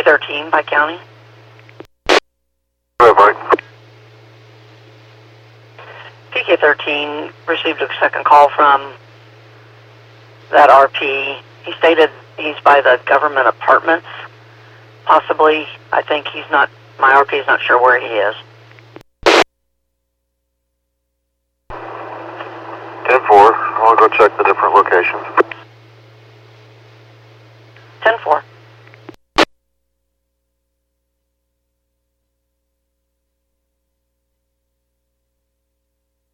PK13 by county. Go ahead, Mike. PK13 received a second call from that RP. He stated he's by the government apartments, possibly. I think my RP is not sure where he is. 10-4, I'll go check the different locations.